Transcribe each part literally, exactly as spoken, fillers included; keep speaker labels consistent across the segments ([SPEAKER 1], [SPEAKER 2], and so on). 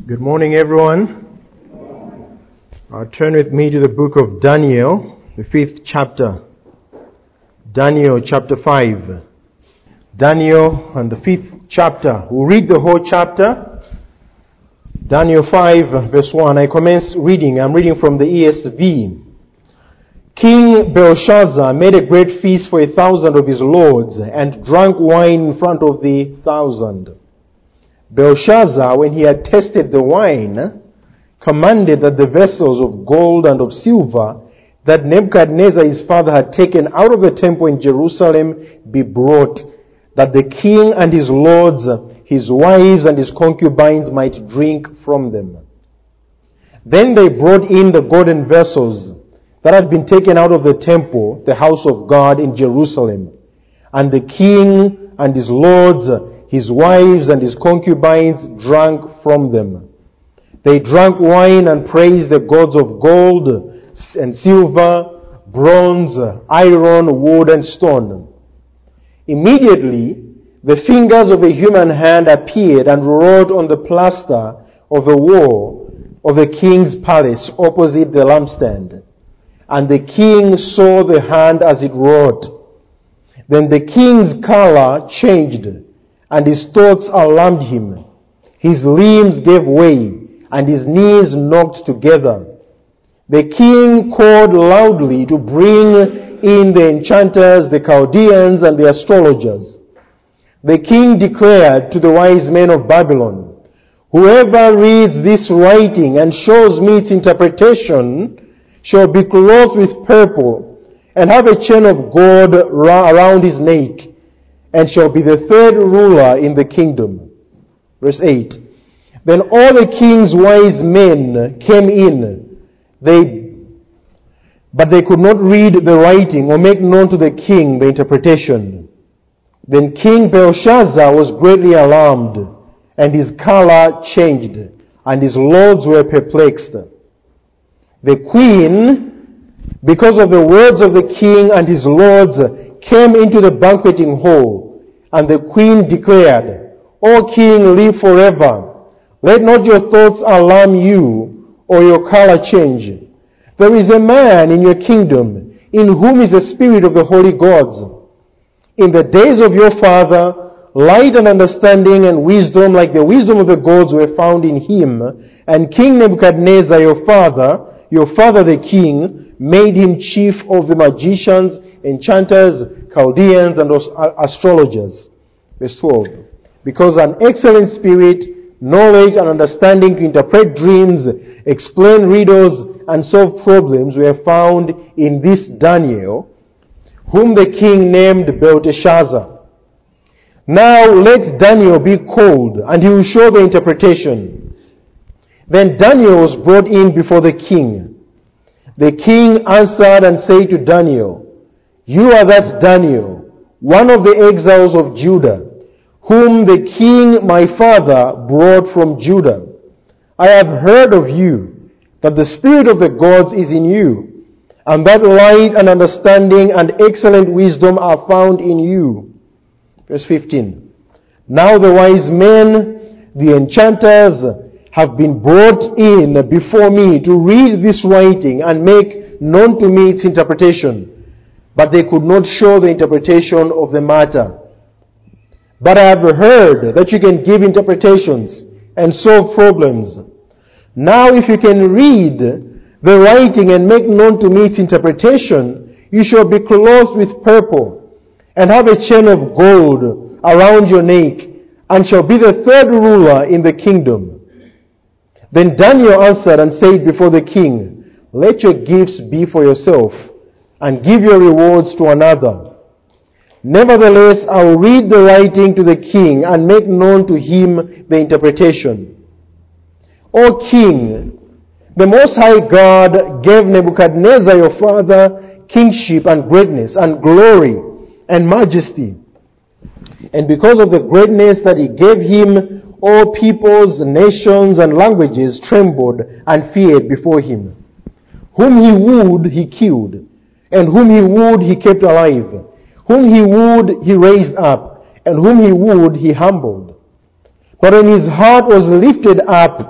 [SPEAKER 1] Good morning, everyone. Uh, turn with me to the book of Daniel, the fifth chapter. Daniel chapter five. Daniel and the fifth chapter. We'll read the whole chapter. Daniel five, verse one. I commence reading. I'm reading from the E S V. King Belshazzar made a great feast for a thousand of his lords and drank wine in front of the thousand. Belshazzar, when he had tasted the wine, commanded that the vessels of gold and of silver that Nebuchadnezzar his father had taken out of the temple in Jerusalem be brought, that the king and his lords, his wives and his concubines might drink from them. Then they brought in the golden vessels that had been taken out of the temple, the house of God in Jerusalem, and the king and his lords, his wives and his concubines drank from them. They drank wine and praised the gods of gold and silver, bronze, iron, wood, and stone. Immediately, the fingers of a human hand appeared and wrote on the plaster of the wall of the king's palace opposite the lampstand. And the king saw the hand as it wrote. Then the king's color changed, and his thoughts alarmed him. His limbs gave way, and his knees knocked together. The king called loudly to bring in the enchanters, the Chaldeans, and the astrologers. The king declared to the wise men of Babylon, "Whoever reads this writing and shows me its interpretation shall be clothed with purple and have a chain of gold around his neck, and shall be the third ruler in the kingdom." Verse eight. Then all the king's wise men came in, they, but they could not read the writing or make known to the king the interpretation. Then King Belshazzar was greatly alarmed, and his color changed, and his lords were perplexed. The queen, because of the words of the king and his lords, came into the banqueting hall, and the queen declared, "O king, live forever. Let not your thoughts alarm you, or your color change. There is a man in your kingdom, in whom is the spirit of the holy gods. In the days of your father, light and understanding and wisdom like the wisdom of the gods were found in him, and King Nebuchadnezzar your father, your father the king, made him chief of the magicians, enchanters, Chaldeans, and astrologers." Verse twelve. Because an excellent spirit, knowledge and understanding to interpret dreams, explain riddles, and solve problems were found in this Daniel, whom the king named Belteshazzar. Now let Daniel be called, and he will show the interpretation. Then Daniel was brought in before the king. The king answered and said to Daniel, "You are that Daniel, one of the exiles of Judah, whom the king my father brought from Judah. I have heard of you, that the spirit of the gods is in you, and that light and understanding and excellent wisdom are found in you." Verse fifteen. Now the wise men, the enchanters, have been brought in before me to read this writing and make known to me its interpretation, but they could not show the interpretation of the matter. But I have heard that you can give interpretations and solve problems. Now if you can read the writing and make known to me its interpretation, you shall be clothed with purple and have a chain of gold around your neck, and shall be the third ruler in the kingdom. Then Daniel answered and said before the king, "Let your gifts be for yourself, and give your rewards to another. Nevertheless, I will read the writing to the king and make known to him the interpretation. O king, the Most High God gave Nebuchadnezzar your father kingship and greatness and glory and majesty. And because of the greatness that he gave him, all peoples, nations, and languages trembled and feared before him. Whom he would, he killed, and whom he would, he kept alive. Whom he would, he raised up, and whom he would, he humbled. But when his heart was lifted up,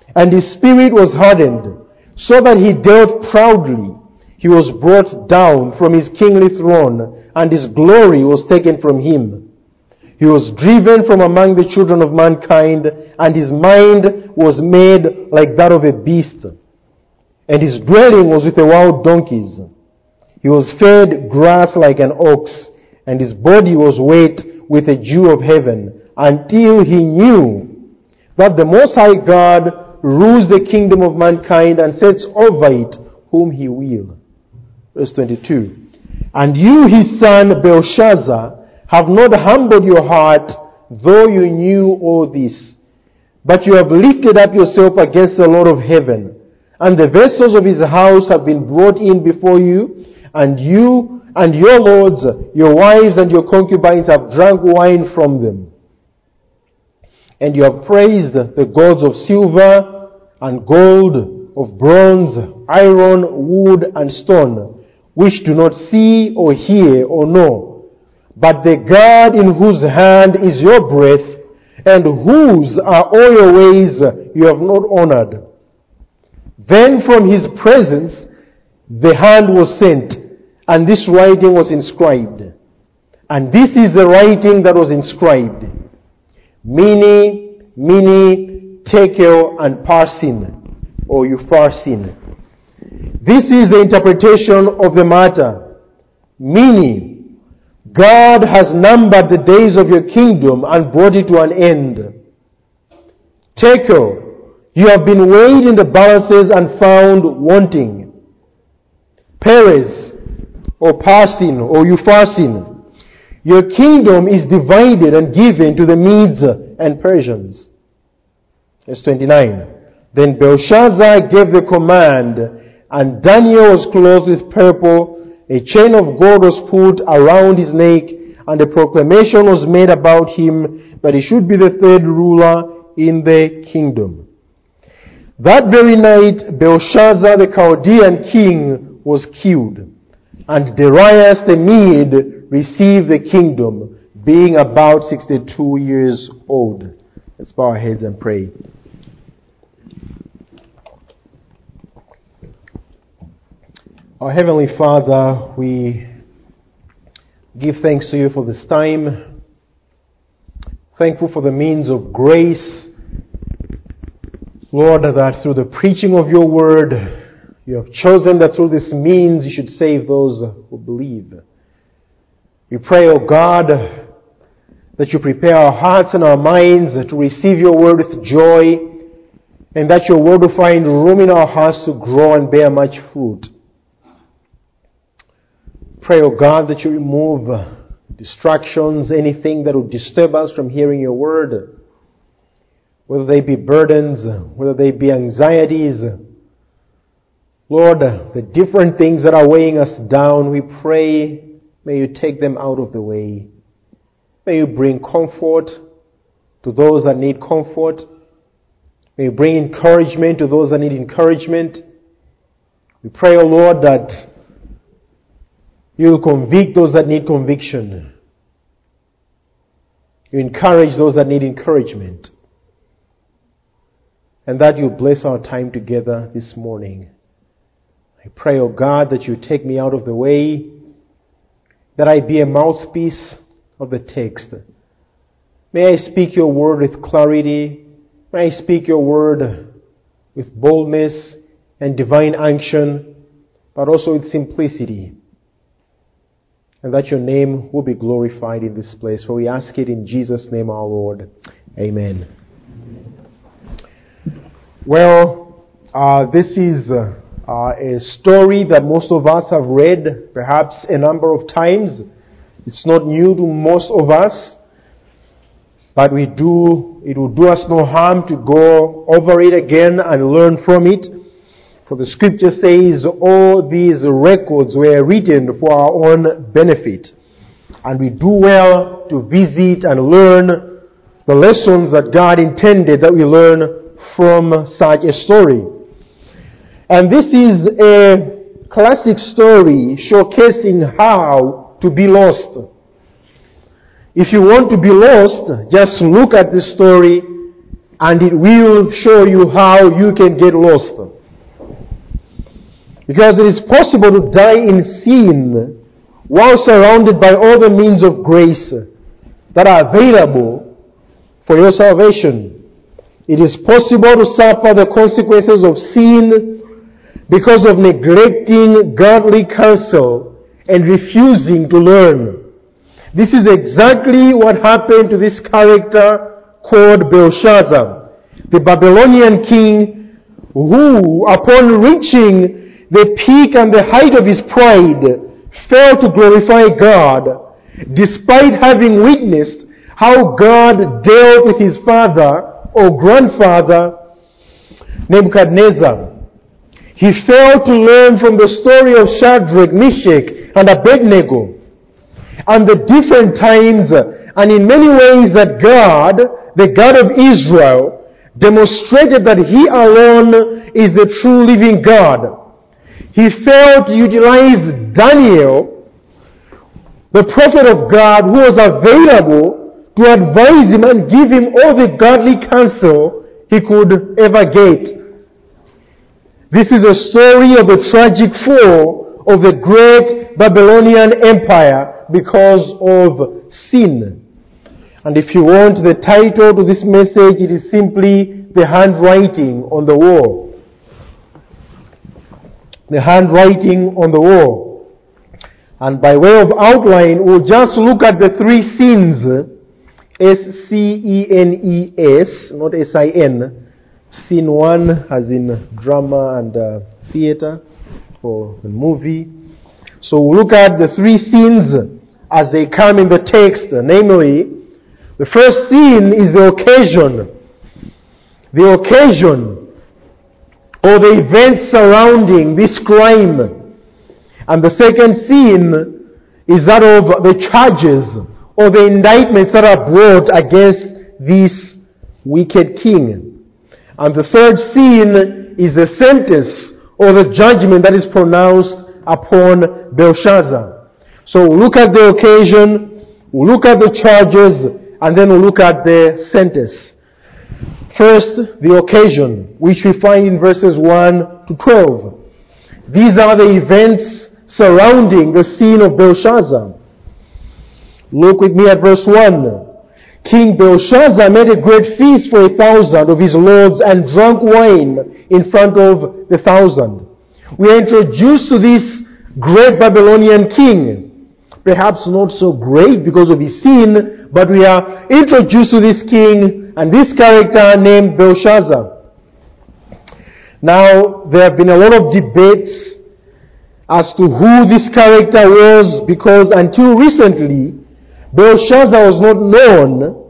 [SPEAKER 1] And his spirit was hardened, so that he dealt proudly. He was brought down from his kingly throne, and his glory was taken from him. He was driven from among the children of mankind, and his mind was made like that of a beast, and his dwelling was with the wild donkeys. He was fed grass like an ox, and his body was wet with the dew of heaven, until he knew that the Most High God rules the kingdom of mankind and sets over it whom he will. Verse twenty-two. And you, his son Belshazzar, have not humbled your heart, though you knew all this. But you have lifted up yourself against the Lord of heaven, and the vessels of his house have been brought in before you, and you and your lords, your wives and your concubines have drunk wine from them. And you have praised the gods of silver and gold, of bronze, iron, wood, and stone, which do not see or hear or know. But the God in whose hand is your breath, and whose are all your ways, you have not honored. Then from his presence the hand was sent, and this writing was inscribed. And this is the writing that was inscribed: Mene, Mene, Tekel, and Parsin, or Upharsin. This is the interpretation of the matter. Mene, God has numbered the days of your kingdom and brought it to an end. Tekel, you have been weighed in the balances and found wanting. Peres, or Parsin, or Upharsin, your kingdom is divided and given to the Medes and Persians. Verse twenty-nine. Then Belshazzar gave the command, and Daniel was clothed with purple, a chain of gold was put around his neck, and a proclamation was made about him that he should be the third ruler in the kingdom. That very night, Belshazzar the Chaldean king was killed, and Darius the Mede received the kingdom, being about sixty-two years old. Let's bow our heads and pray. Our Heavenly Father, we give thanks to you for this time. Thankful for the means of grace, Lord, that through the preaching of your word, you have chosen that through this means you should save those who believe. We pray, O God, that you prepare our hearts and our minds to receive your word with joy, and that your word will find room in our hearts to grow and bear much fruit. Pray, O God, that you remove distractions, anything that would disturb us from hearing your word, whether they be burdens, whether they be anxieties. Lord, the different things that are weighing us down, we pray, may you take them out of the way. May you bring comfort to those that need comfort. May you bring encouragement to those that need encouragement. We pray, O Lord, that you will convict those that need conviction. You encourage those that need encouragement. And that you bless our time together this morning. I pray, O God, that you take me out of the way, that I be a mouthpiece of the text. May I speak your word with clarity. May I speak your word with boldness and divine unction, but also with simplicity. And that your name will be glorified in this place. For we ask it in Jesus' name, our Lord. Amen. Well, uh, this is uh, uh, a story that most of us have read perhaps a number of times. It's not new to most of us, but we do, it will do us no harm to go over it again and learn from it. For the scripture says all these records were written for our own benefit. And we do well to visit and learn the lessons that God intended that we learn from such a story. And this is a classic story showcasing how to be lost. If you want to be lost, just look at this story and it will show you how you can get lost. Because it is possible to die in sin while surrounded by all the means of grace that are available for your salvation. It is possible to suffer the consequences of sin because of neglecting godly counsel and refusing to learn. This is exactly what happened to this character called Belshazzar, the Babylonian king, who, upon reaching the peak and the height of his pride, failed to glorify God, despite having witnessed how God dealt with his father or grandfather, Nebuchadnezzar. He failed to learn from the story of Shadrach, Meshach, and Abednego, and the different times and in many ways that God, the God of Israel, demonstrated that He alone is the true living God. He failed to utilize Daniel, the prophet of God, who was available to advise him and give him all the godly counsel he could ever get. This is a story of the tragic fall of the great Babylonian Empire because of sin. And if you want the title to this message, it is simply The Handwriting on the Wall. The handwriting on the wall. And by way of outline, we'll just look at the three sins, S C E N E S, not S I N. Scene one, as in drama and uh, theater or movie. So we'll look at the three scenes as they come in the text. Namely, the first scene is the occasion. The occasion or the events surrounding this crime. And the second scene is that of the charges or the indictments that are brought against this wicked king. And the third scene is the sentence or the judgment that is pronounced upon Belshazzar. So we'll look at the occasion, we'll look at the charges, and then we'll look at the sentence. First, the occasion, which we find in verses one to twelve. These are the events surrounding the scene of Belshazzar. Look with me at verse one. King Belshazzar made a great feast for a thousand of his lords and drank wine in front of the thousand. We are introduced to this great Babylonian king. Perhaps not so great because of his sin, but we are introduced to this king and this character named Belshazzar. Now, there have been a lot of debates as to who this character was, because until recently, Belshazzar was not known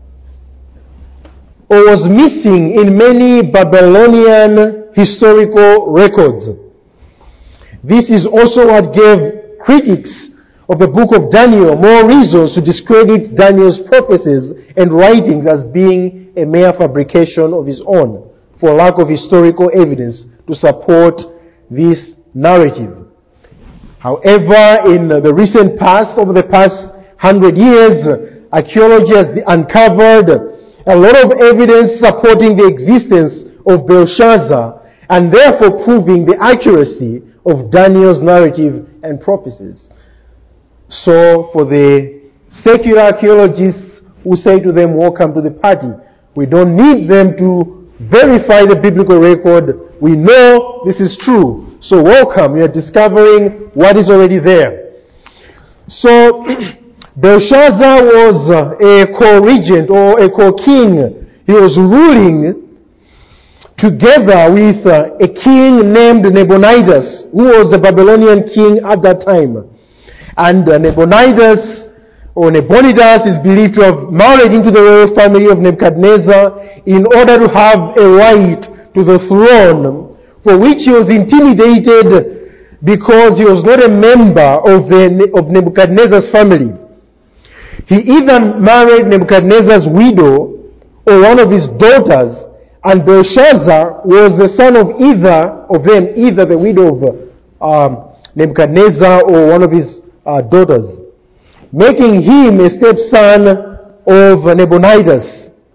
[SPEAKER 1] or was missing in many Babylonian historical records. This is also what gave critics of the book of Daniel more reasons to discredit Daniel's prophecies and writings as being a mere fabrication of his own, for lack of historical evidence to support this narrative. However, in the recent past, over the past hundred years, archaeology has uncovered a lot of evidence supporting the existence of Belshazzar and therefore proving the accuracy of Daniel's narrative and prophecies. So for the secular archaeologists who say to them, welcome to the party, we don't need them to verify the biblical record. We know this is true. So welcome, you are discovering what is already there. So Belshazzar was a co-regent or a co-king. He was ruling together with a king named Nabonidus, who was the Babylonian king at that time. And Nabonidus, or Nabonidus, is believed to have married into the royal family of Nebuchadnezzar in order to have a right to the throne, for which he was intimidated because he was not a member of, the, of Nebuchadnezzar's family. He either married Nebuchadnezzar's widow or one of his daughters, and Belshazzar was the son of either of them, either the widow of um, Nebuchadnezzar or one of his uh, daughters, making him a stepson of Nabonidus.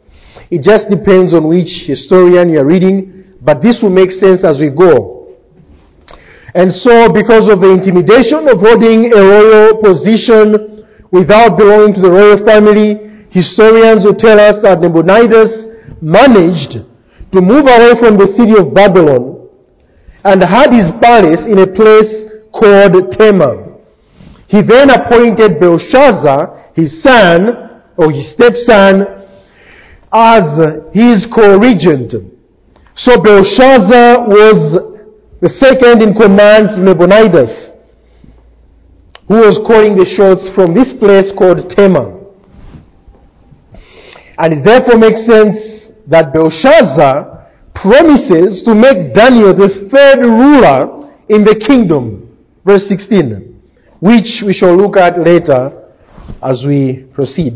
[SPEAKER 1] It just depends on which historian you're reading, but this will make sense as we go. And so, because of the intimidation of holding a royal position without belonging to the royal family, historians will tell us that Nabonidus managed to move away from the city of Babylon and had his palace in a place called Tema. He then appointed Belshazzar, his son, or his stepson, as his co-regent. So Belshazzar was the second in command to Nabonidus, who was calling the shots from this place called Tema. And it therefore makes sense that Belshazzar promises to make Daniel the third ruler in the kingdom. Verse sixteen, which we shall look at later as we proceed.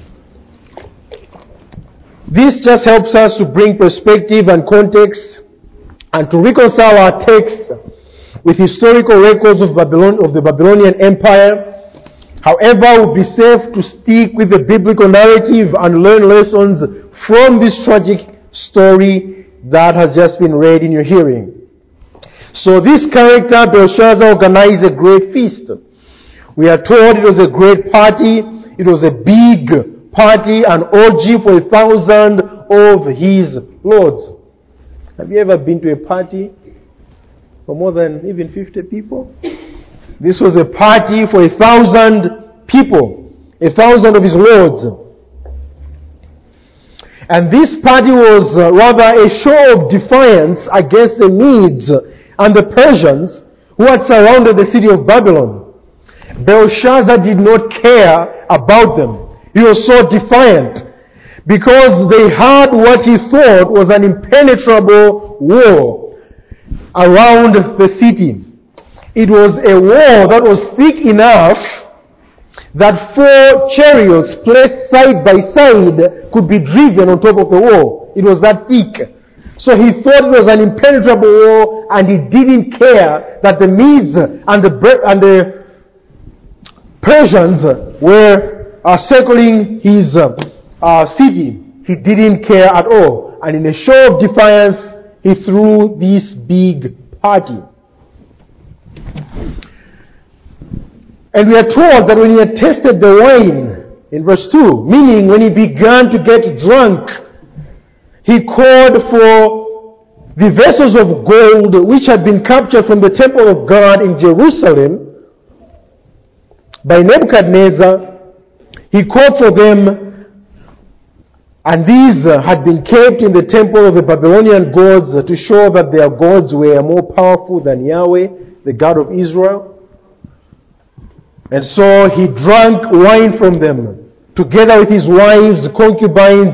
[SPEAKER 1] This just helps us to bring perspective and context and to reconcile our text with historical records of Babylon, of the Babylonian Empire. However, it would be safe to stick with the biblical narrative and learn lessons from this tragic story that has just been read in your hearing. So this character, Belshazzar, organized a great feast. We are told it was a great party. It was a big party, an orgy for a thousand of his lords. Have you ever been to a party for more than even fifty people? This was a party for a thousand people, a thousand of his lords. And this party was uh, rather a show of defiance against the Medes and the Persians who had surrounded the city of Babylon. Belshazzar did not care about them. He was so defiant because they had what he thought was an impenetrable wall around the city. It was a wall that was thick enough that four chariots placed side by side could be driven on top of the wall. It was that thick. So he thought it was an impenetrable wall, and he didn't care that the Medes and the, and the Persians were Uh, circling his uh, uh, city. He didn't care at all. And in a show of defiance, he threw this big party. And we are told that when he had tasted the wine, in verse two, meaning when he began to get drunk, he called for the vessels of gold which had been captured from the temple of God in Jerusalem by Nebuchadnezzar. He called for them, and these uh, had been kept in the temple of the Babylonian gods uh, to show that their gods were more powerful than Yahweh, the God of Israel. And so he drank wine from them, together with his wives, concubines,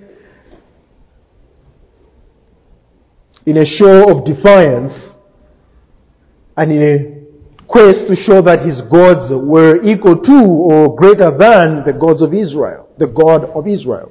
[SPEAKER 1] in a show of defiance, and in a quest to show that his gods were equal to or greater than the gods of Israel, the God of Israel.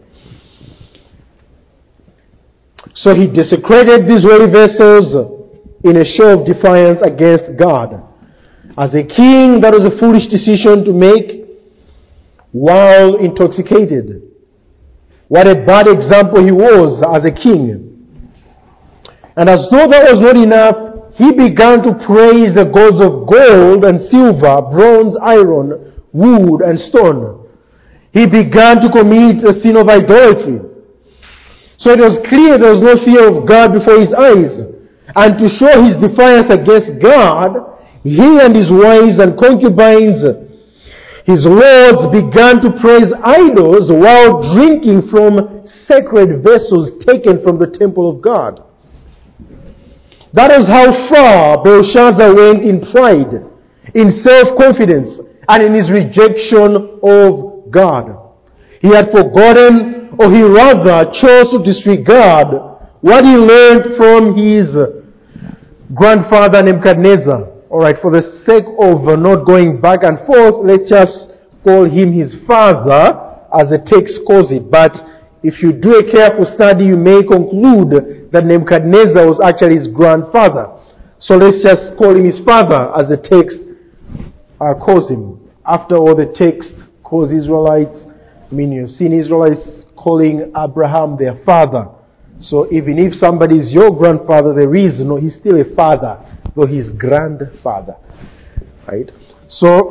[SPEAKER 1] So he desecrated these holy vessels in a show of defiance against God. As a king, that was a foolish decision to make while intoxicated. What a bad example he was as a king. And as though that was not enough, he began to praise the gods of gold and silver, bronze, iron, wood, and stone. He began to commit the sin of idolatry. So it was clear there was no fear of God before his eyes. And to show his defiance against God, he and his wives and concubines, his lords, began to praise idols while drinking from sacred vessels taken from the temple of God. That is how far Belshazzar went in pride, in self-confidence, and in his rejection of God. He had forgotten, or he rather chose to disregard what he learned from his grandfather Nebuchadnezzar. Alright, for the sake of not going back and forth, let's just call him his father, as the text calls it. But if you do a careful study, you may conclude that Nebuchadnezzar was actually his grandfather. So let's just call him his father, as the text uh, calls him. After all, the text calls Israelites, I mean, you've seen Israelites calling Abraham their father. So even if somebody is your grandfather, there is no, he's still a father, though he's grandfather. Right? So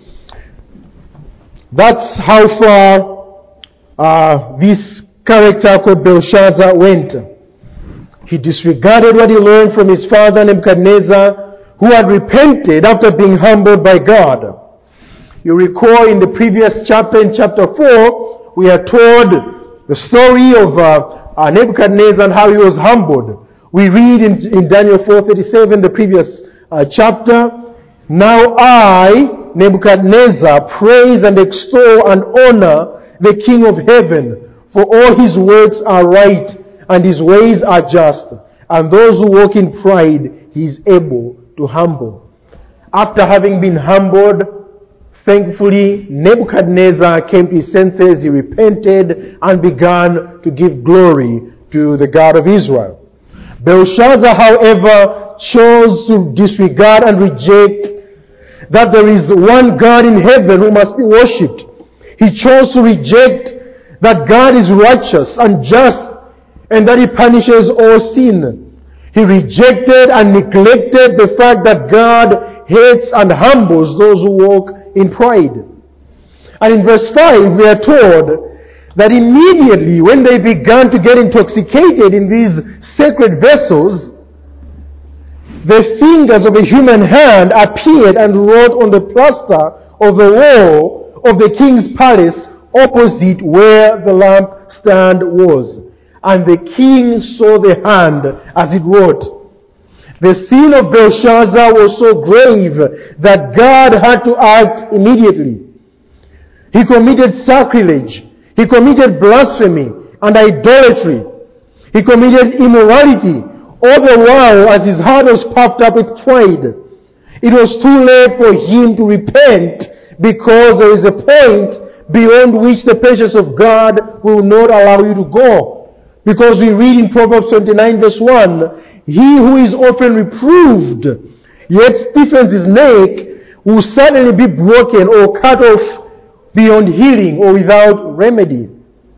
[SPEAKER 1] that's how far uh, this character called Belshazzar went. He disregarded what he learned from his father Nebuchadnezzar, who had repented after being humbled by God. You recall in the previous chapter, in chapter four, we are told the story of uh, uh, Nebuchadnezzar and how he was humbled. We read in, in Daniel four thirty-seven, the previous uh, chapter, "Now I, Nebuchadnezzar, praise and extol and honor the King of heaven, for all his works are right and his ways are just, and those who walk in pride he is able to humble." After having been humbled, thankfully, Nebuchadnezzar came to his senses, he repented, and began to give glory to the God of Israel. Belshazzar, however, chose to disregard and reject that there is one God in heaven who must be worshipped. He chose to reject that God is righteous and just and that he punishes all sin. He rejected and neglected the fact that God hates and humbles those who walk in pride. And in verse five, we are told that immediately when they began to get intoxicated in these sacred vessels, the fingers of a human hand appeared and wrote on the plaster of the wall of the king's palace opposite where the lampstand was. And the king saw the hand as it wrote. The sin of Belshazzar was so grave that God had to act immediately. He committed sacrilege. He committed blasphemy and idolatry. He committed immorality, all the while as his heart was puffed up with pride. It was too late for him to repent, because there is a point beyond which the patience of God will not allow you to go. Because we read in Proverbs twenty-nine verse one, "He who is often reproved, yet stiffens his neck, will certainly be broken or cut off beyond healing or without remedy."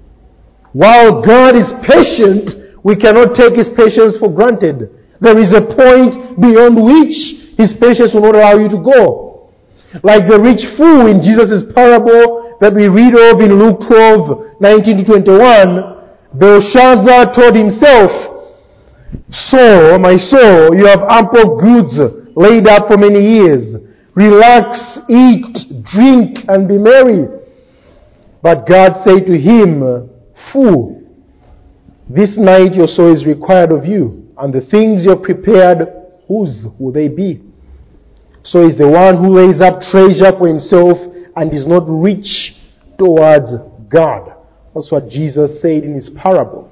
[SPEAKER 1] While God is patient, we cannot take his patience for granted. There is a point beyond which his patience will not allow you to go. Like the rich fool in Jesus' parable that we read of in Luke twelve nineteen to twenty-one, Belshazzar told himself, "Soul, my soul, you have ample goods laid up for many years. Relax, eat, drink, and be merry." But God said to him, "Fool, this night your soul is required of you, and the things you have prepared, whose will they be? So is the one who lays up treasure for himself and is not rich towards God." That's what Jesus said in his parable.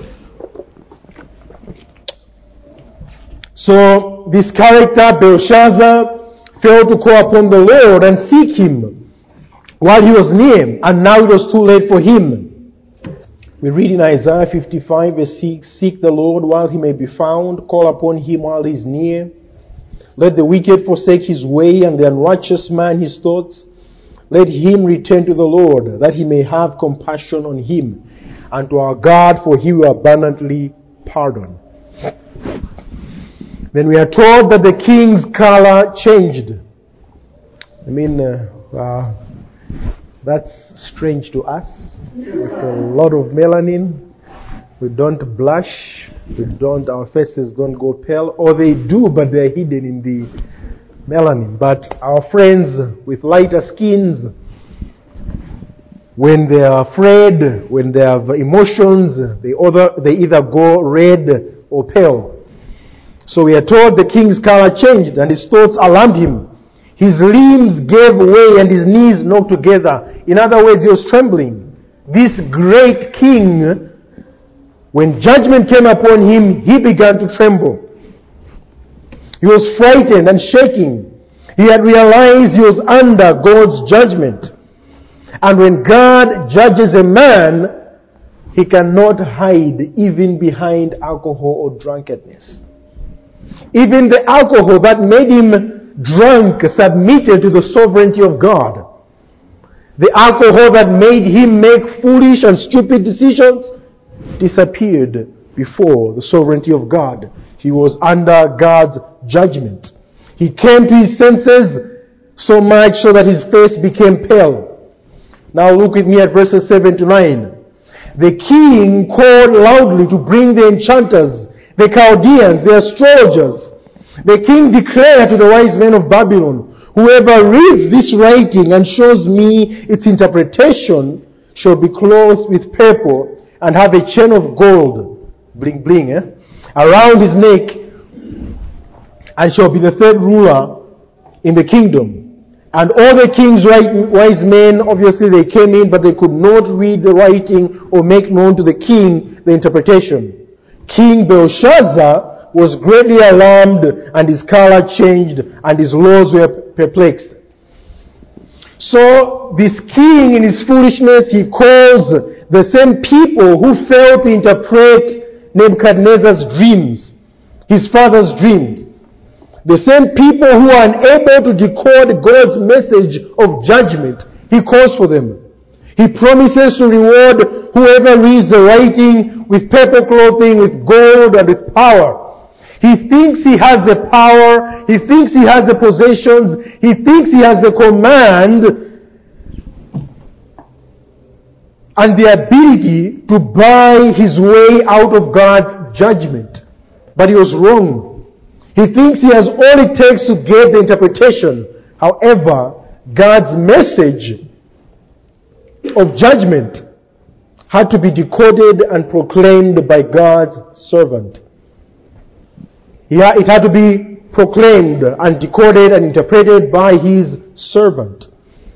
[SPEAKER 1] So this character, Belshazzar, failed to call upon the Lord and seek him while he was near, and now it was too late for him. We read in Isaiah fifty-five verse six, "Seek the Lord while he may be found, call upon him while he is near. Let the wicked forsake his way, and the unrighteous man his thoughts. Let him return to the Lord, that he may have compassion on him, and to our God, for he will abundantly pardon." Then we are told that the king's color changed. I mean, uh, uh, that's strange to us. With a lot of melanin, we don't blush, we don't, our faces don't go pale, or they do, but they're hidden in the melanin. But our friends with lighter skins, when they are afraid, when they have emotions, they either, they either go red or pale. So we are told the king's color changed and his thoughts alarmed him. His limbs gave way and his knees knocked together. In other words, he was trembling. This great king, when judgment came upon him, he began to tremble. He was frightened and shaking. He had realized he was under God's judgment. And when God judges a man, he cannot hide even behind alcohol or drunkenness. Even the alcohol that made him drunk submitted to the sovereignty of God. The alcohol that made him make foolish and stupid decisions disappeared before the sovereignty of God. He was under God's judgment. He came to his senses so much so that his face became pale. Now look with me at verses seven to nine. The king called loudly to bring the enchanters, the Chaldeans, the astrologers. The king declared to the wise men of Babylon, whoever reads this writing and shows me its interpretation shall be clothed with purple and have a chain of gold, bling bling, eh, around his neck, and shall be the third ruler in the kingdom. And all the king's wise men, obviously they came in, but they could not read the writing or make known to the king the interpretation. King Belshazzar was greatly alarmed, and his color changed, and his laws were perplexed. So this king, in his foolishness, he calls the same people who failed to interpret Nebuchadnezzar's dreams, his father's dreams. The same people who are unable to decode God's message of judgment, he calls for them. He promises to reward whoever reads the writing with purple clothing, with gold, and with power. He thinks he has the power, he thinks he has the possessions, he thinks he has the command and the ability to buy his way out of God's judgment. But he was wrong. He thinks he has all it takes to get the interpretation. However, God's message of judgment had to be decoded and proclaimed by God's servant. It had to be proclaimed and decoded and interpreted by his servant.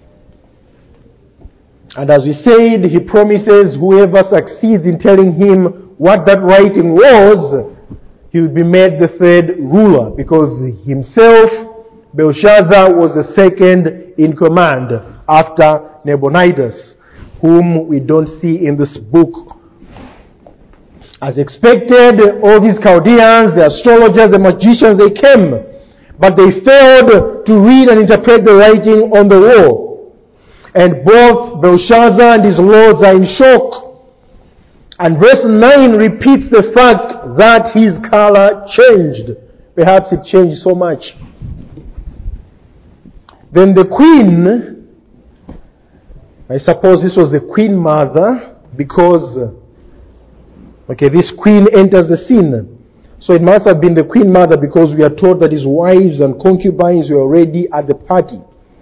[SPEAKER 1] And as we said, he promises whoever succeeds in telling him what that writing was, he will be made the third ruler, because himself, Belshazzar, was the second in command after Nabonidus, whom we don't see in this book. As expected, all these Chaldeans, the astrologers, the magicians, they came, but they failed to read and interpret the writing on the wall. And both Belshazzar and his lords are in shock. And verse nine repeats the fact that his color changed. Perhaps it changed so much. Then the queen, I suppose this was the queen mother, because, okay, this queen enters the scene. So it must have been the queen mother, because we are told that his wives and concubines were already at the party.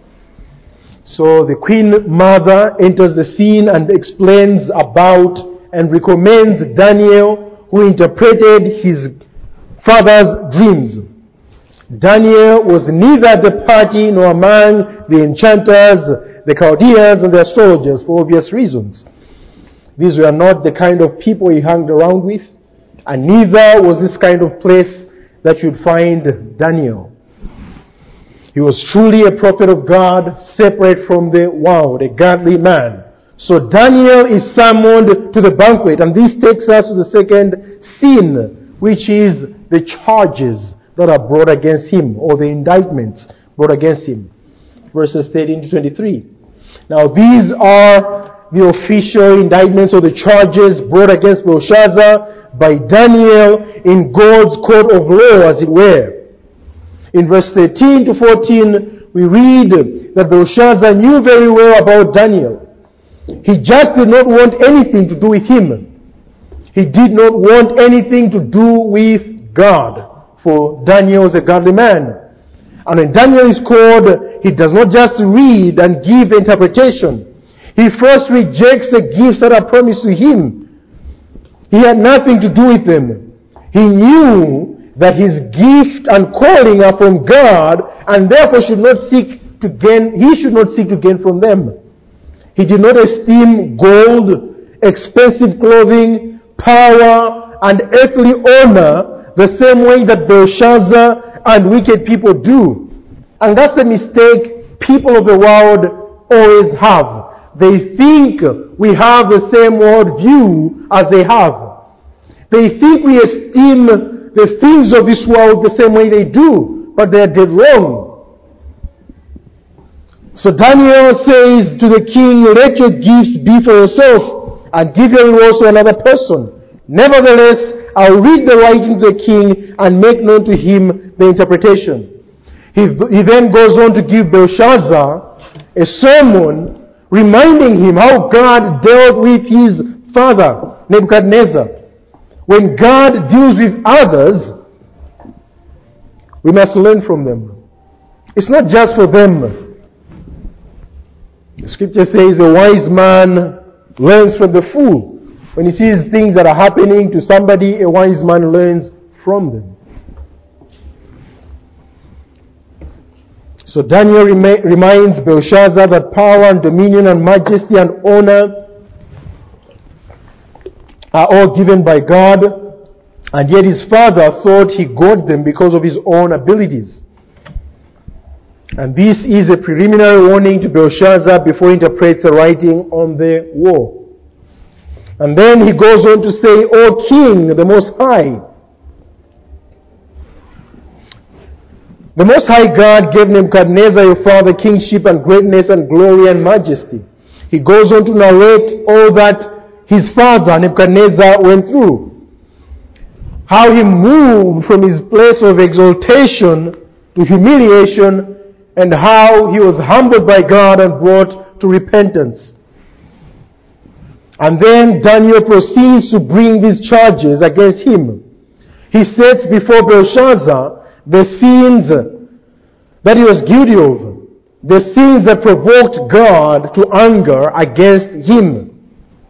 [SPEAKER 1] So the queen mother enters the scene and explains about and recommends Daniel, who interpreted his father's dreams. Daniel was neither at the party nor among the enchanters, the Chaldeans, and the astrologers, for obvious reasons. These were not the kind of people he hung around with, and neither was this kind of place that you'd find Daniel. He was truly a prophet of God, separate from the world, a godly man. So Daniel is summoned to the banquet, and this takes us to the second scene, which is the charges that are brought against him, or the indictments brought against him. Verses thirteen to twenty-three. Now these are the official indictments or the charges brought against Belshazzar by Daniel in God's court of law, as it were. In verse thirteen to fourteen, we read that Belshazzar knew very well about Daniel. He just did not want anything to do with him. He did not want anything to do with God, for Daniel is a godly man. And when Daniel is called, he does not just read and give interpretation. He first rejects the gifts that are promised to him. He had nothing to do with them. He knew that his gift and calling are from God, and therefore should not seek to gain, he should not seek to gain from them. He did not esteem gold, expensive clothing, power, and earthly honor the same way that Belshazzar and wicked people do. And that's the mistake people of the world always have. They think we have the same world view as they have. They think we esteem the things of this world the same way they do, but they're dead wrong. So Daniel says to the king, let your gifts be for yourself and give your rewards to another person. Nevertheless, I'll read the writing to the king and make known to him the interpretation. He, he then goes on to give Belshazzar a sermon reminding him how God dealt with his father, Nebuchadnezzar. When God deals with others, we must learn from them. It's not just for them. The scripture says a wise man learns from the fool. When he sees things that are happening to somebody, a wise man learns from them. So Daniel rem- reminds Belshazzar that power and dominion and majesty and honor are all given by God, and yet his father thought he got them because of his own abilities. And this is a preliminary warning to Belshazzar before he interprets the writing on the wall. And then he goes on to say, O King, the Most High. The Most High God gave Nebuchadnezzar your father kingship and greatness and glory and majesty. He goes on to narrate all that his father Nebuchadnezzar went through. How he moved from his place of exaltation to humiliation, and how he was humbled by God and brought to repentance. And then Daniel proceeds to bring these charges against him. He sets before Belshazzar the sins that he was guilty of, the sins that provoked God to anger against him.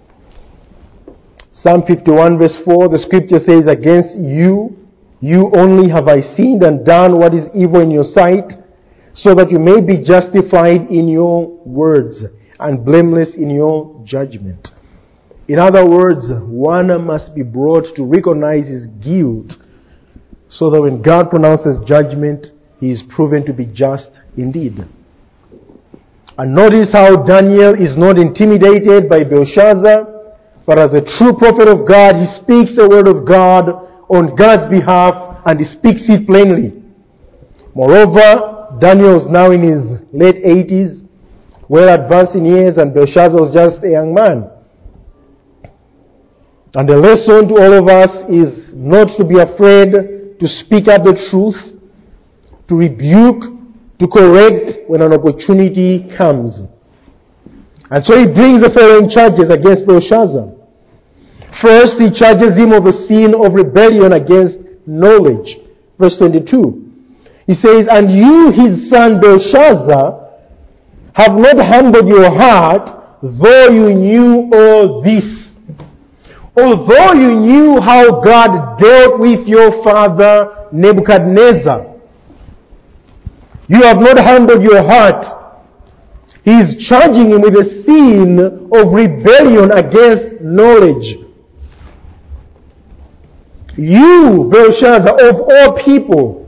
[SPEAKER 1] Psalm fifty-one verse four, the scripture says, against you, you only have I sinned and done what is evil in your sight, so that you may be justified in your words and blameless in your judgment. In other words, one must be brought to recognize his guilt, so that when God pronounces judgment, he is proven to be just indeed. And notice how Daniel is not intimidated by Belshazzar, but as a true prophet of God, he speaks the word of God on God's behalf, and he speaks it plainly. Moreover, Daniel is now in his late eighties, well advanced in years, and Belshazzar was just a young man. And the lesson to all of us is not to be afraid to speak up the truth, to rebuke, to correct when an opportunity comes. And so he brings the following charges against Belshazzar. First, he charges him of a sin of rebellion against knowledge. Verse twenty-two. He says, and you, his son Belshazzar, have not humbled your heart, though you knew all this. Although you knew how God dealt with your father Nebuchadnezzar, you have not humbled your heart. He is charging him with a sin of rebellion against knowledge. You, Belshazzar, of all people,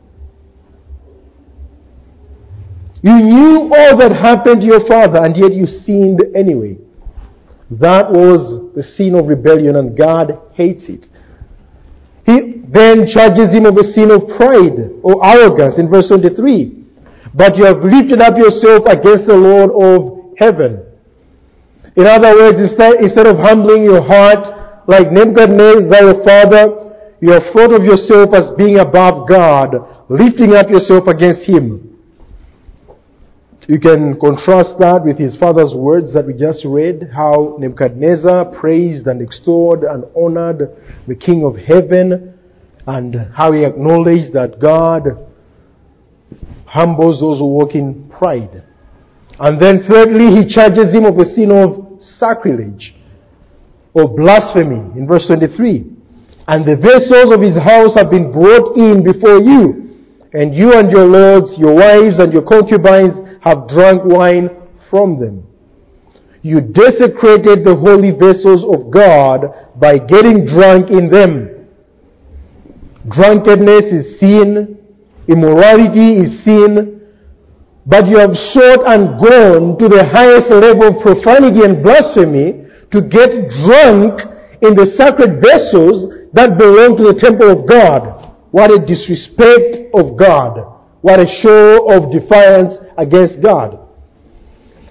[SPEAKER 1] you knew all that happened to your father, and yet you sinned anyway. That was the sin of rebellion, and God hates it. He then charges him of a sin of pride or arrogance in verse twenty-three. But you have lifted up yourself against the Lord of heaven. In other words, instead, instead of humbling your heart like Nebuchadnezzar your father, you have thought of yourself as being above God, lifting up yourself against him. You can contrast that with his father's words that we just read, how Nebuchadnezzar praised and extolled and honored the King of heaven, and how he acknowledged that God humbles those who walk in pride. And then thirdly, he charges him of a sin of sacrilege or blasphemy in verse twenty-three. And the vessels of his house have been brought in before you, and you and your lords, your wives and your concubines have drunk wine from them. You desecrated the holy vessels of God by getting drunk in them. Drunkenness is sin. Immorality is sin. But you have sought and gone to the highest level of profanity and blasphemy to get drunk in the sacred vessels that belong to the temple of God. What a disrespect of God. What a show of defiance against God.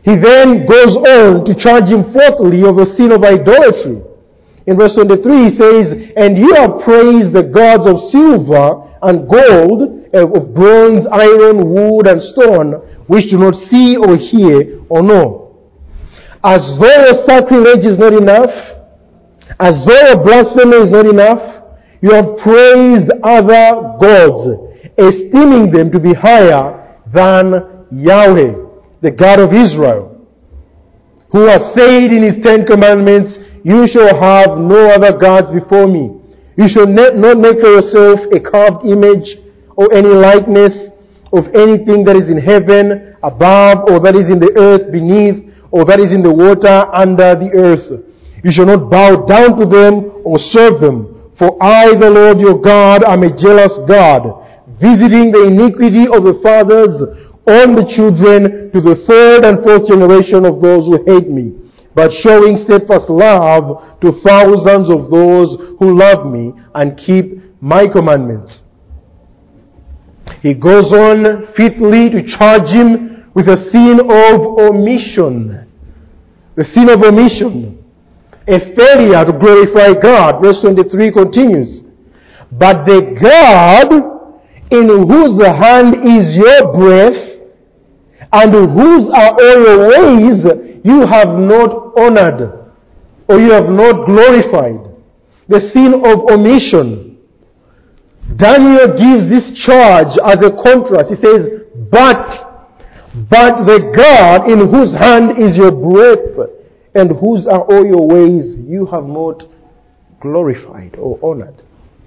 [SPEAKER 1] He then goes on to charge him fourthly of the sin of idolatry. In verse twenty-three he says, "And you have praised the gods of silver and gold, of bronze, iron, wood, and stone, which do not see or hear or know." As though a sacrilege is not enough, as though a blasphemy is not enough, you have praised other gods, esteeming them to be higher than Yahweh, the God of Israel, who has said in his Ten Commandments, "You shall have no other gods before me. You shall not make for yourself a carved image or any likeness of anything that is in heaven above, or that is in the earth beneath, or that is in the water under the earth. You shall not bow down to them or serve them. For I, the Lord your God, am a jealous God, visiting the iniquity of the fathers on the children to the third and fourth generation of those who hate me, but showing steadfast love to thousands of those who love me and keep my commandments." He goes on fifthly to charge him with a sin of omission. The sin of omission. A failure to glorify God. Verse twenty-three continues, "But the God in whose hand is your breath, and whose are all your ways, you have not honored, or you have not glorified." The sin of omission. Daniel gives this charge as a contrast. He says, but, but the God in whose hand is your breath, and whose are all your ways, you have not glorified or honored.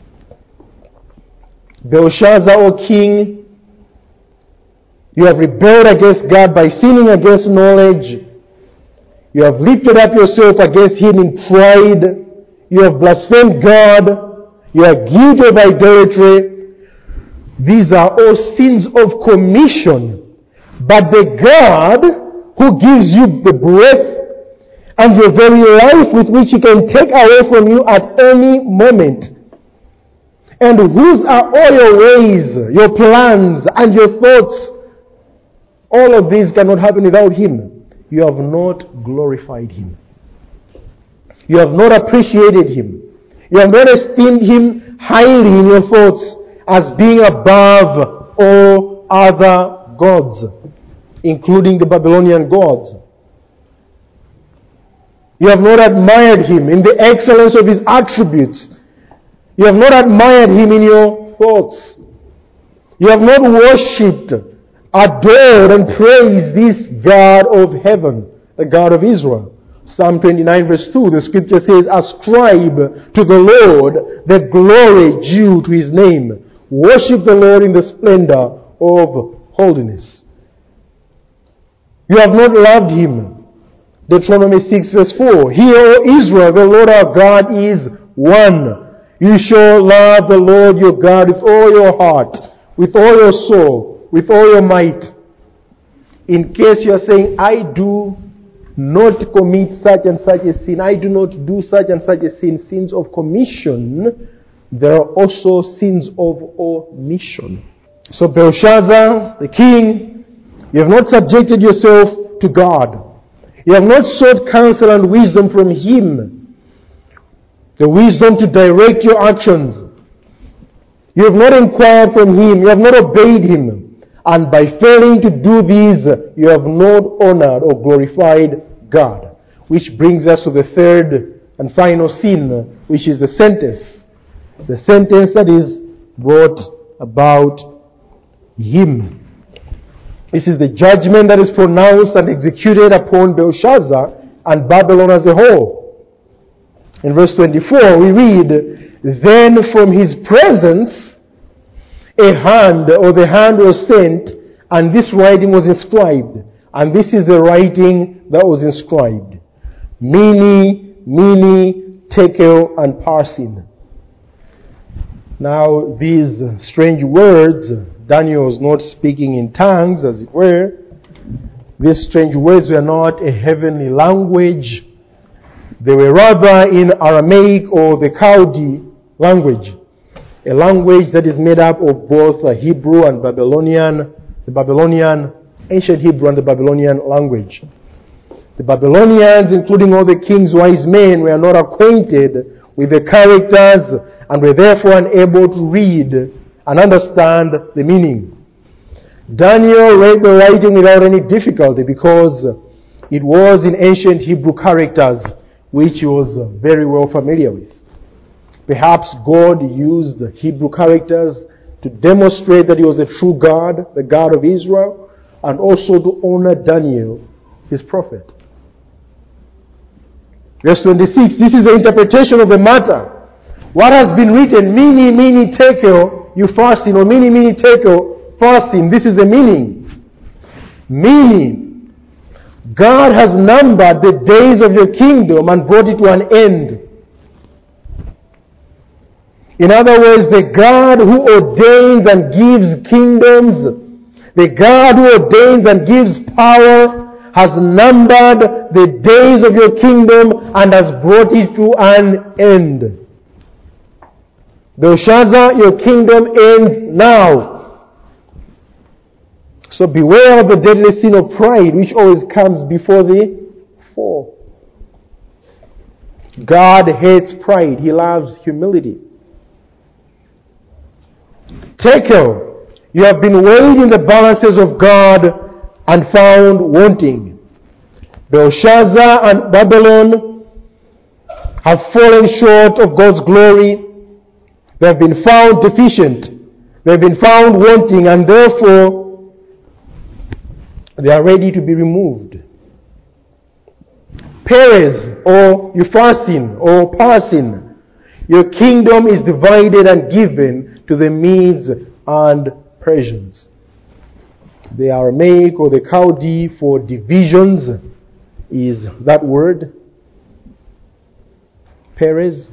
[SPEAKER 1] Belshazzar, O king, you have rebelled against God by sinning against knowledge. You have lifted up yourself against him in pride. You have blasphemed God. You are guilty of idolatry. These are all sins of commission. But the God who gives you the breath and your very life, with which he can take away from you at any moment, and whose are all your ways, your plans, and your thoughts, all of these cannot happen without him. You have not glorified him. You have not appreciated him. You have not esteemed him highly in your thoughts as being above all other gods, including the Babylonian gods. You have not admired him in the excellence of his attributes. You have not admired him in your thoughts. You have not worshipped, adored, and praised this God of heaven, the God of Israel. Psalm twenty-nine verse two, the scripture says, "Ascribe to the Lord the glory due to his name. Worship the Lord in the splendor of holiness." You have not loved him. Deuteronomy six verse four, "Hear, O Israel, the Lord our God is one. You shall love the Lord your God with all your heart, with all your soul, with all your might." In case you are saying, "I do not commit such and such a sin, I do not do such and such a sin," sins of commission, there are also sins of omission. So Belshazzar, the king, you have not subjected yourself to God. You have not sought counsel and wisdom from him, the wisdom to direct your actions. You have not inquired from him. You have not obeyed him. And by failing to do these, you have not honored or glorified God. Which brings us to the third and final sin, which is the sentence. The sentence that is brought about him. This is the judgment that is pronounced and executed upon Belshazzar and Babylon as a whole. In verse twenty-four we read, "Then from his presence a hand, or the hand was sent, and this writing was inscribed." And this is the writing that was inscribed: Mene, Mene, Tekel, and Parsin. Now these strange words, Daniel was not speaking in tongues, as it were. These strange words were not a heavenly language. They were rather in Aramaic or the Chaldee language, a language that is made up of both Hebrew and Babylonian, the Babylonian, ancient Hebrew and the Babylonian language. The Babylonians, including all the king's wise men, were not acquainted with the characters and were therefore unable to read and understand the meaning. Daniel read the writing without any difficulty because it was in ancient Hebrew characters which he was very well familiar with. Perhaps God used the Hebrew characters to demonstrate that he was a true God, the God of Israel, and also to honor Daniel, his prophet. Verse twenty-six, this is the interpretation of the matter. What has been written, mini, mini, tekel, you fasting, or mini, mini, tekel, fasting. This is the meaning. Meaning, God has numbered the days of your kingdom and brought it to an end. In other words, the God who ordains and gives kingdoms, the God who ordains and gives power, has numbered the days of your kingdom and has brought it to an end. Belshazzar, your kingdom ends now. So beware of the deadly sin of pride, which always comes before the fall. God hates pride. He loves humility. Tekel, you have been weighed in the balances of God and found wanting. Belshazzar and Babylon have fallen short of God's glory. They have been found deficient. They have been found wanting, and therefore they are ready to be removed. Perez, or Upharsin, or Parsin, your kingdom is divided and given to the Medes and Persians. The Aramaic or the Chaldee for divisions is that word, Perez.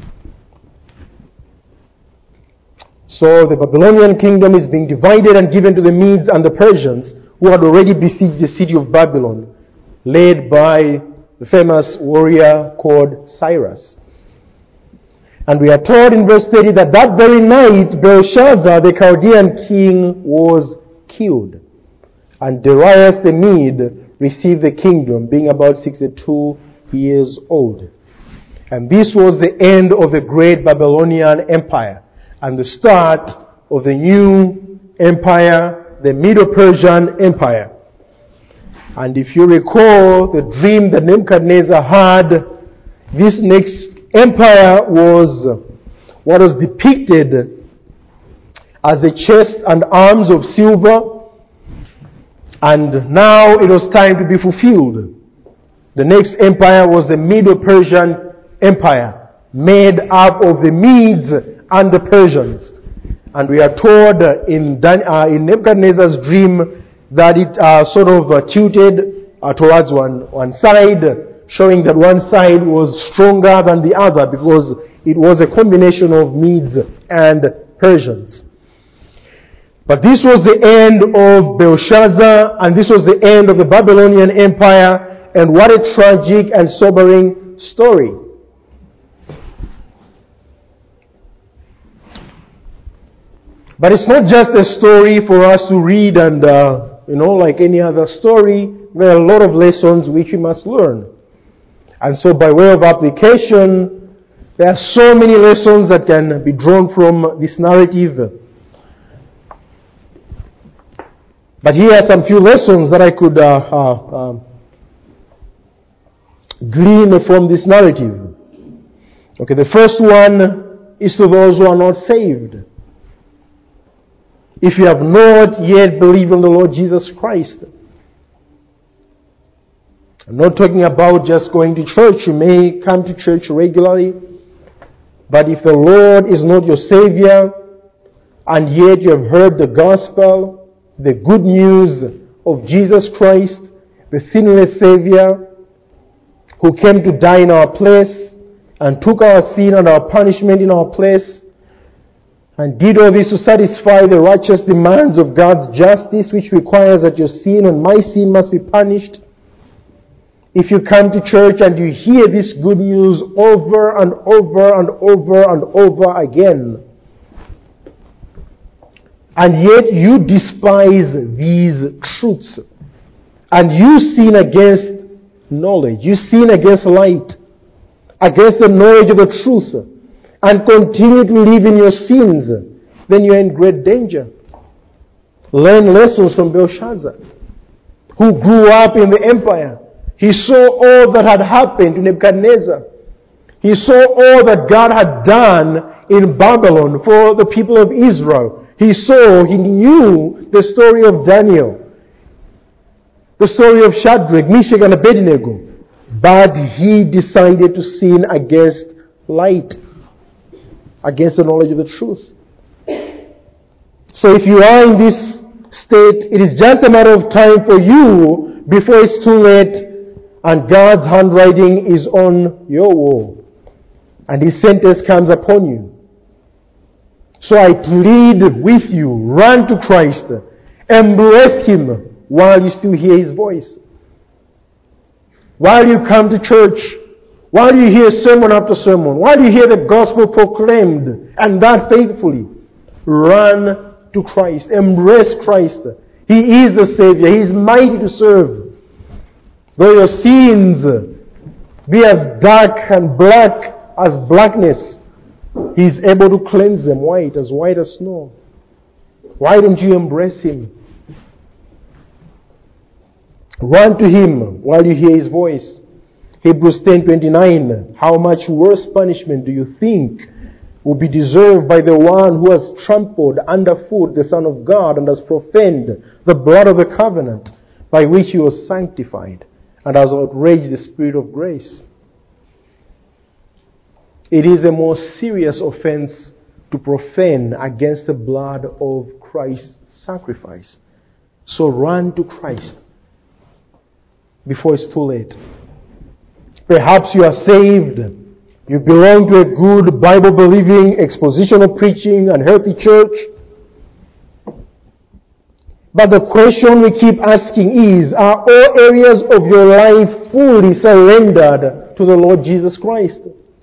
[SPEAKER 1] So the Babylonian kingdom is being divided and given to the Medes and the Persians, who had already besieged the city of Babylon, led by the famous warrior called Cyrus. And we are told in verse thirty that that very night Belshazzar, the Chaldean king, was killed. And Darius the Mede received the kingdom, being about sixty-two years old. And this was the end of the great Babylonian empire and the start of the new empire, the Medo-Persian Empire. And if you recall the dream that Nebuchadnezzar had, this next empire was what was depicted as a chest and arms of silver, and now it was time to be fulfilled. The next empire was the Medo-Persian Empire, made up of the Medes and the Persians. And we are told in, Dan- uh, in Nebuchadnezzar's dream that it uh, sort of uh, tilted uh, towards one, one side, showing that one side was stronger than the other because it was a combination of Medes and Persians. But this was the end of Belshazzar, and this was the end of the Babylonian Empire, and what a tragic and sobering story. But it's not just a story for us to read and, uh, you know, like any other story. There are a lot of lessons which we must learn. And so by way of application, there are so many lessons that can be drawn from this narrative. But here are some few lessons that I could uh, uh, uh, glean from this narrative. Okay, the first one is to those who are not saved. If you have not yet believed on the Lord Jesus Christ. I'm not talking about just going to church. You may come to church regularly. But if the Lord is not your Savior, and yet you have heard the gospel, the good news of Jesus Christ, the sinless Savior, who came to die in our place, and took our sin and our punishment in our place, and did all this to satisfy the righteous demands of God's justice, which requires that your sin and my sin must be punished. If you come to church and you hear this good news over and over and over and over again, and yet you despise these truths, and you sin against knowledge, you sin against light, against the knowledge of the truth, and continue to live in your sins, then you're in great danger. Learn lessons from Belshazzar, who grew up in the empire. He saw all that had happened to Nebuchadnezzar. He saw all that God had done in Babylon for the people of Israel. He saw, he knew the story of Daniel, the story of Shadrach, Meshach, and Abednego. But he decided to sin against light, against the knowledge of the truth. So if you are in this state, it is just a matter of time for you before it's too late and God's handwriting is on your wall and His sentence comes upon you. So I plead with you, run to Christ, embrace Him while you still hear His voice. While you come to church, while you hear sermon after sermon, while you hear the gospel proclaimed, and that faithfully, run to Christ. Embrace Christ. He is the Savior. He is mighty to serve. Though your sins be as dark and black as blackness, He is able to cleanse them white as white as snow. Why don't you embrace Him? Run to Him while you hear His voice. Hebrews ten twenty-nine. How much worse punishment do you think will be deserved by the one who has trampled underfoot the Son of God and has profaned the blood of the covenant by which He was sanctified and has outraged the Spirit of grace? It is a more serious offense to profane against the blood of Christ's sacrifice. So run to Christ before it's too late. Perhaps you are saved. You belong to a good Bible-believing, expositional preaching and healthy church. But the question we keep asking is, are all areas of your life fully surrendered to the Lord Jesus Christ?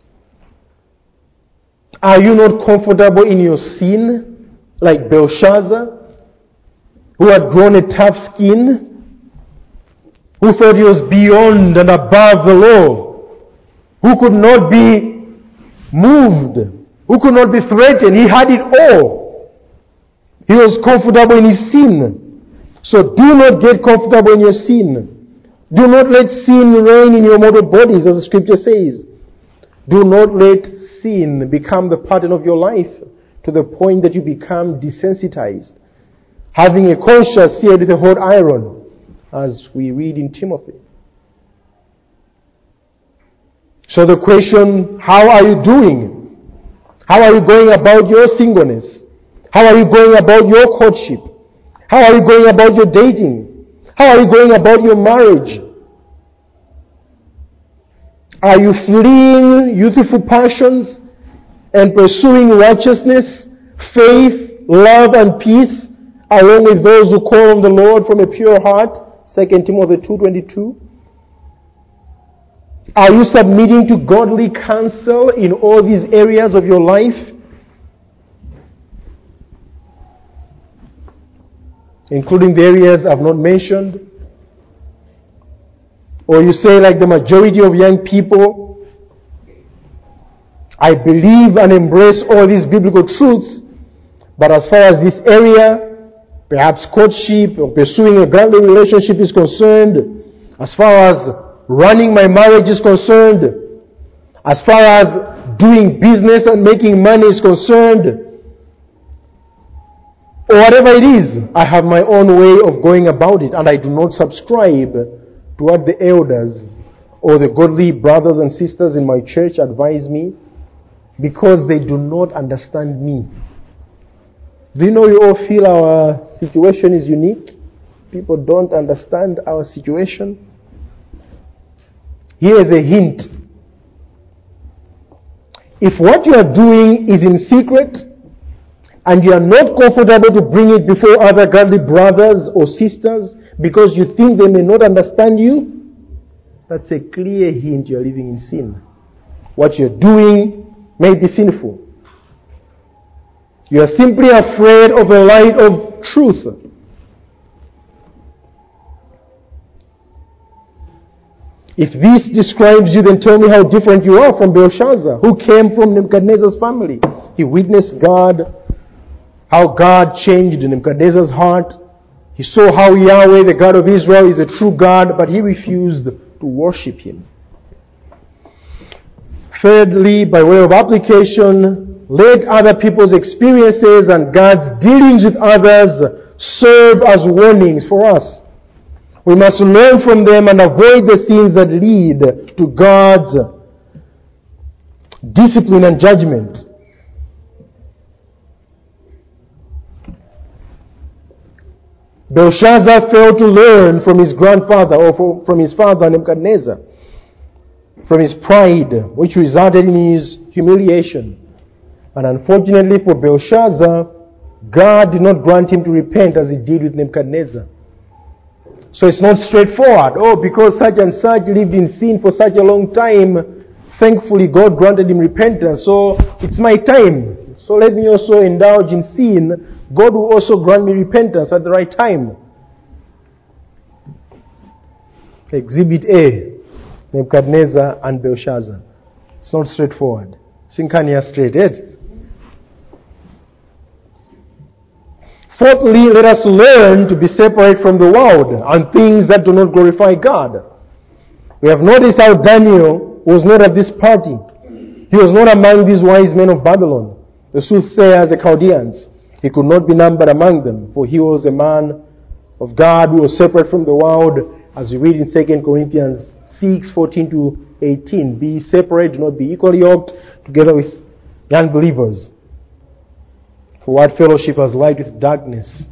[SPEAKER 1] Are you not comfortable in your sin, like Belshazzar, who had grown a tough skin, who thought he was beyond and above the law, who could not be moved, who could not be threatened? He had it all. He was comfortable in his sin. So do not get comfortable in your sin. Do not let sin reign in your mortal bodies, as the scripture says. Do not let sin become the pattern of your life to the point that you become desensitized, having a conscience seared with a hot iron, as we read in Timothy. So the question, how are you doing? How are you going about your singleness? How are you going about your courtship? How are you going about your dating? How are you going about your marriage? Are you fleeing youthful passions and pursuing righteousness, faith, love, and peace, along with those who call on the Lord from a pure heart? Second Timothy two twenty-two. Are you submitting to godly counsel in all these areas of your life? Including the areas I've not mentioned? Or you say, like the majority of young people, I believe and embrace all these biblical truths, but as far as this area, perhaps courtship or pursuing a godly relationship is concerned, as far as running my marriage is concerned, as far as doing business and making money is concerned, or whatever it is, I have my own way of going about it, and I do not subscribe to what the elders or the godly brothers and sisters in my church advise me, because they do not understand me. Do you know you all feel our situation is unique? People don't understand our situation. Here is a hint. If what you are doing is in secret, and you are not comfortable to bring it before other godly brothers or sisters because you think they may not understand you, that's a clear hint you are living in sin. What you're doing may be sinful. You are simply afraid of the light of truth. If this describes you, then tell me how different you are from Belshazzar, who came from Nebuchadnezzar's family. He witnessed God, how God changed Nebuchadnezzar's heart. He saw how Yahweh, the God of Israel, is a true God, but he refused to worship him. Thirdly, by way of application, let other people's experiences and God's dealings with others serve as warnings for us. We must learn from them and avoid the sins that lead to God's discipline and judgment. Belshazzar failed to learn from his grandfather or from his father Nebuchadnezzar, from his pride, which resulted in his humiliation. And unfortunately for Belshazzar, God did not grant him to repent as he did with Nebuchadnezzar. So it's not straightforward. Oh, because such and such lived in sin for such a long time, thankfully God granted him repentance. So it's my time. So let me also indulge in sin. God will also grant me repentance at the right time. Exhibit A, Nebuchadnezzar and Belshazzar. It's not straightforward. Sinkania straight, eh? Fourthly, let us learn to be separate from the world and things that do not glorify God. We have noticed how Daniel was not at this party. He was not among these wise men of Babylon, the soothsayers, the Chaldeans. He could not be numbered among them, for he was a man of God who was separate from the world, as we read in Second Corinthians six, fourteen to eighteen. Be separate, do not be equally yoked together with the unbelievers. For what fellowship has light with darkness?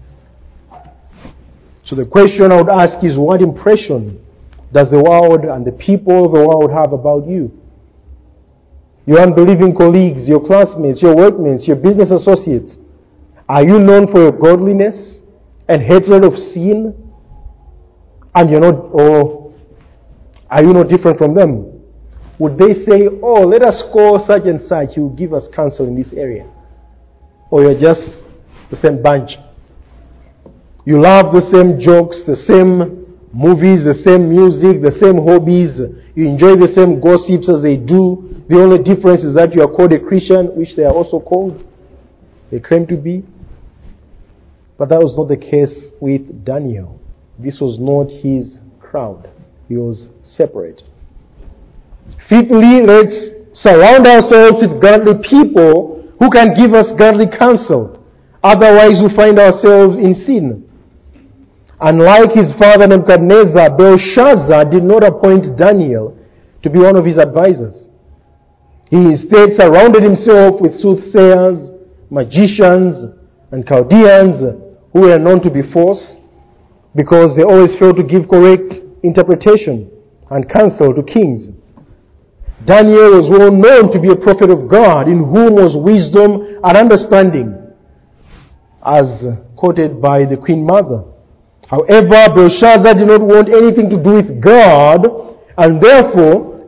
[SPEAKER 1] So the question I would ask is, what impression does the world and the people of the world have about you? Your unbelieving colleagues, your classmates, your workmates, your business associates. Are you known for your godliness and hatred of sin? And you're not, or are you not different from them? Would they say, oh, let us call such and such, he will give us counsel in this area? Or you're just the same bunch? You love the same jokes, the same movies, the same music, the same hobbies. You enjoy the same gossips as they do. The only difference is that you are called a Christian, which they are also called. They claim to be. But that was not the case with Daniel. This was not his crowd. He was separate. Fifthly, let's surround ourselves with godly people who can give us godly counsel. Otherwise, we find ourselves in sin. Unlike his father Nebuchadnezzar, Belshazzar did not appoint Daniel to be one of his advisors. He instead surrounded himself with soothsayers, magicians, and Chaldeans who were known to be false because they always failed to give correct interpretation and counsel to kings. Daniel was well known to be a prophet of God, in whom was wisdom and understanding, as quoted by the Queen Mother. However, Belshazzar did not want anything to do with God, and therefore,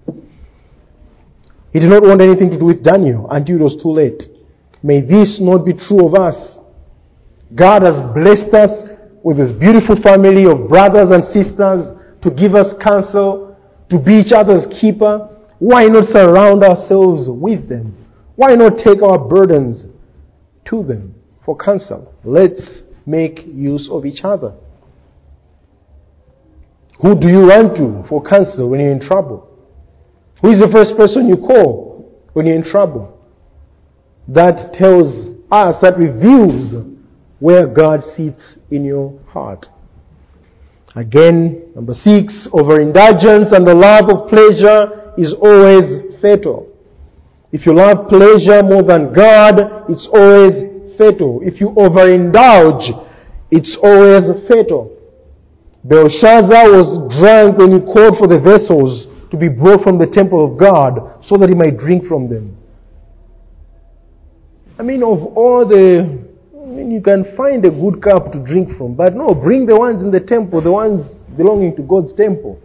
[SPEAKER 1] he did not want anything to do with Daniel until it was too late. May this not be true of us. God has blessed us with this beautiful family of brothers and sisters to give us counsel, to be each other's keeper. Why not surround ourselves with them? Why not take our burdens to them for counsel? Let's make use of each other. Who do you run to for counsel when you're in trouble? Who is the first person you call when you're in trouble? That tells us, that reveals where God sits in your heart. Again, number six, overindulgence and the love of pleasure is always fatal. If you love pleasure more than God, it's always fatal. If you overindulge, it's always fatal. Belshazzar was drunk when he called for the vessels to be brought from the temple of God so that he might drink from them. I mean, of all the, I mean, you can find a good cup to drink from, but no, bring the ones in the temple, the ones belonging to God's temple.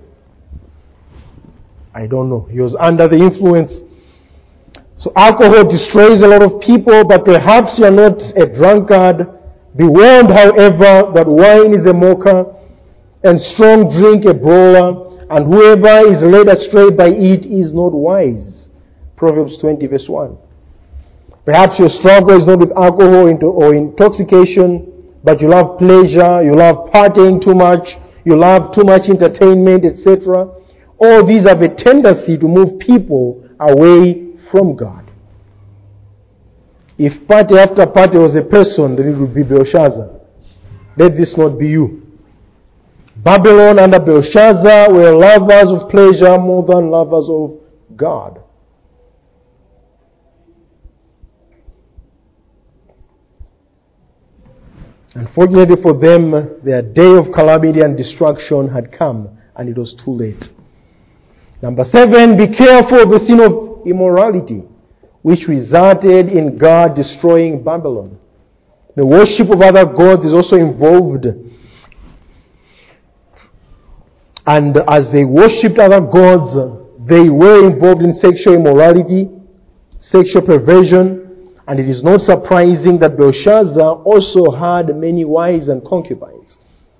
[SPEAKER 1] I don't know. He was under the influence. So alcohol destroys a lot of people, but perhaps you are not a drunkard. Be warned, however, that wine is a mocker and strong drink a brawler, and whoever is led astray by it is not wise. Proverbs twenty verse one. Perhaps your struggle is not with alcohol or intoxication, but you love pleasure, you love partying too much, you love too much entertainment, et cetera. All these have a tendency to move people away from God. If party after party was a person, then it would be Belshazzar. Let this not be you. Babylon under Belshazzar were lovers of pleasure more than lovers of God. Unfortunately for them, their day of calamity and destruction had come, and it was too late. Number seven, be careful of the sin of immorality, which resulted in God destroying Babylon. The worship of other gods is also involved. And as they worshipped other gods, they were involved in sexual immorality, sexual perversion, and it is not surprising that Belshazzar also had many wives and concubines,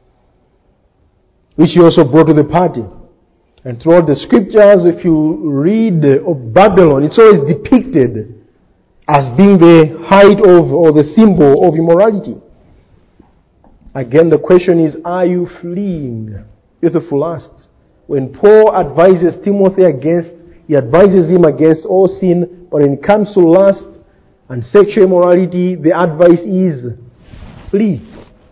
[SPEAKER 1] which he also brought to the party. And throughout the scriptures, if you read of Babylon, it's always depicted as being the height of or the symbol of immorality. Again, the question is, are you fleeing youthful lusts? When Paul advises Timothy against, he advises him against all sin, but when it comes to lust and sexual immorality, the advice is flee.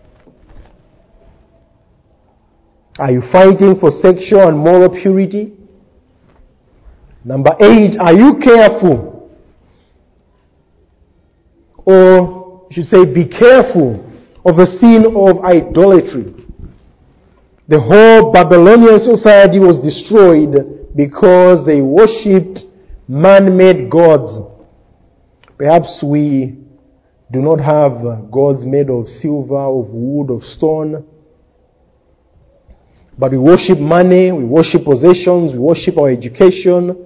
[SPEAKER 1] Are you fighting for sexual and moral purity? Number eight, are you careful? Or you should say, be careful of the sin of idolatry. The whole Babylonian society was destroyed because they worshipped man-made gods. Perhaps we do not have gods made of silver, of wood, of stone. But we worship money, we worship possessions, we worship our education.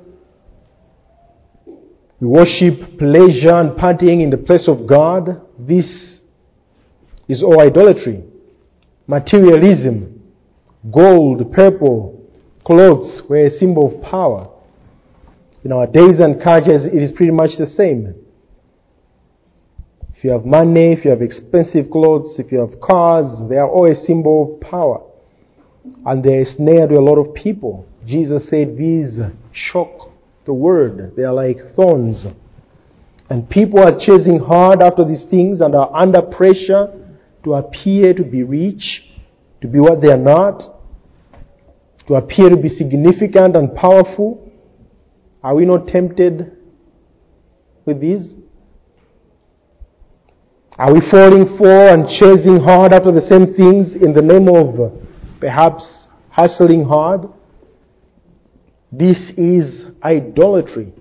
[SPEAKER 1] We worship pleasure and partying in the place of God. This is all idolatry. Materialism, gold, purple, clothes were a symbol of power. In our days and cultures, it is pretty much the same. If you have money, if you have expensive clothes, if you have cars, they are all a symbol of power. And they are a snare to a lot of people. Jesus said these shock the word. They are like thorns. And people are chasing hard after these things and are under pressure to appear to be rich, to be what they are not, to appear to be significant and powerful. Are we not tempted with these? Are we falling for and chasing hard after the same things in the name of perhaps hustling hard? This is idolatry.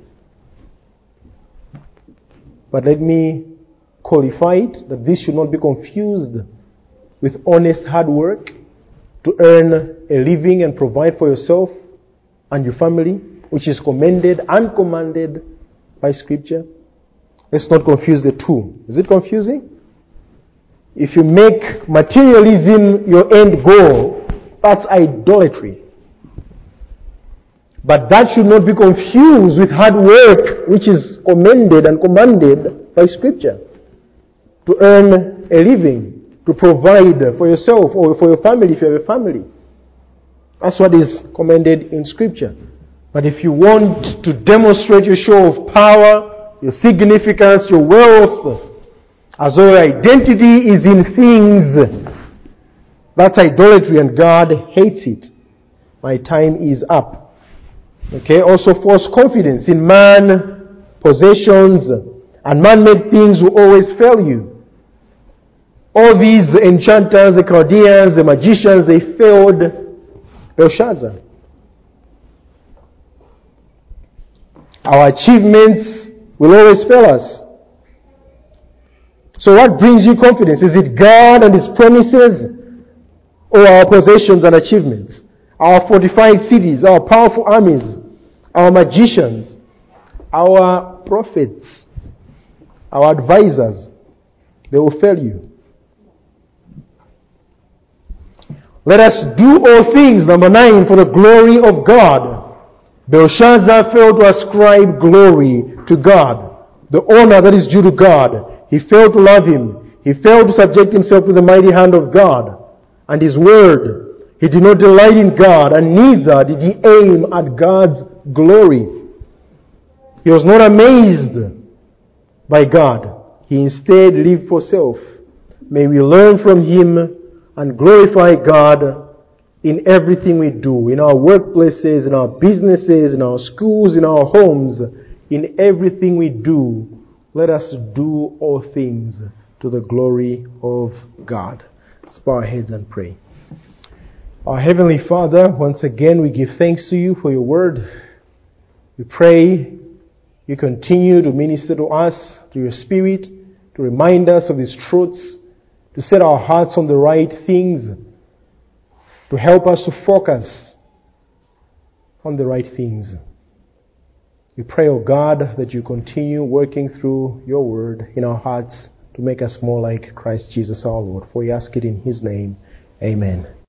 [SPEAKER 1] But let me qualify it, that this should not be confused with honest hard work to earn a living and provide for yourself and your family, which is commended and commanded by Scripture. Let's not confuse the two. Is it confusing? If you make materialism your end goal, that's idolatry. But that should not be confused with hard work, which is commended and commanded by Scripture. To earn a living, to provide for yourself or for your family if you have a family. That's what is commended in Scripture. But if you want to demonstrate your show of power, your significance, your wealth, as though your identity is in things, that's idolatry and God hates it. My time is up. Okay, also false confidence in man, possessions, and man-made things will always fail you. All these enchanters, the Chaldeans, the magicians, they failed Belshazzar. Our achievements will always fail us. So what brings you confidence? Is it God and His promises, or our possessions and achievements? Our fortified cities, our powerful armies, our magicians, our prophets, our advisors, they will fail you. Let us do all things, number nine, for the glory of God. Belshazzar failed to ascribe glory to God, the honor that is due to God. He failed to love Him. He failed to subject himself to the mighty hand of God and His word. He did not delight in God, and neither did he aim at God's glory. He was not amazed by God. He instead lived for self. May we learn from him and glorify God in everything we do, in our workplaces, in our businesses, in our schools, in our homes, in everything we do. Let us do all things to the glory of God. Let's bow our heads and pray. Our Heavenly Father, once again we give thanks to you for your word. We pray you continue to minister to us through your Spirit, to remind us of these truths, to set our hearts on the right things, to help us to focus on the right things. We pray, O God, that you continue working through your word in our hearts to make us more like Christ Jesus our Lord. For we ask it in his name. Amen.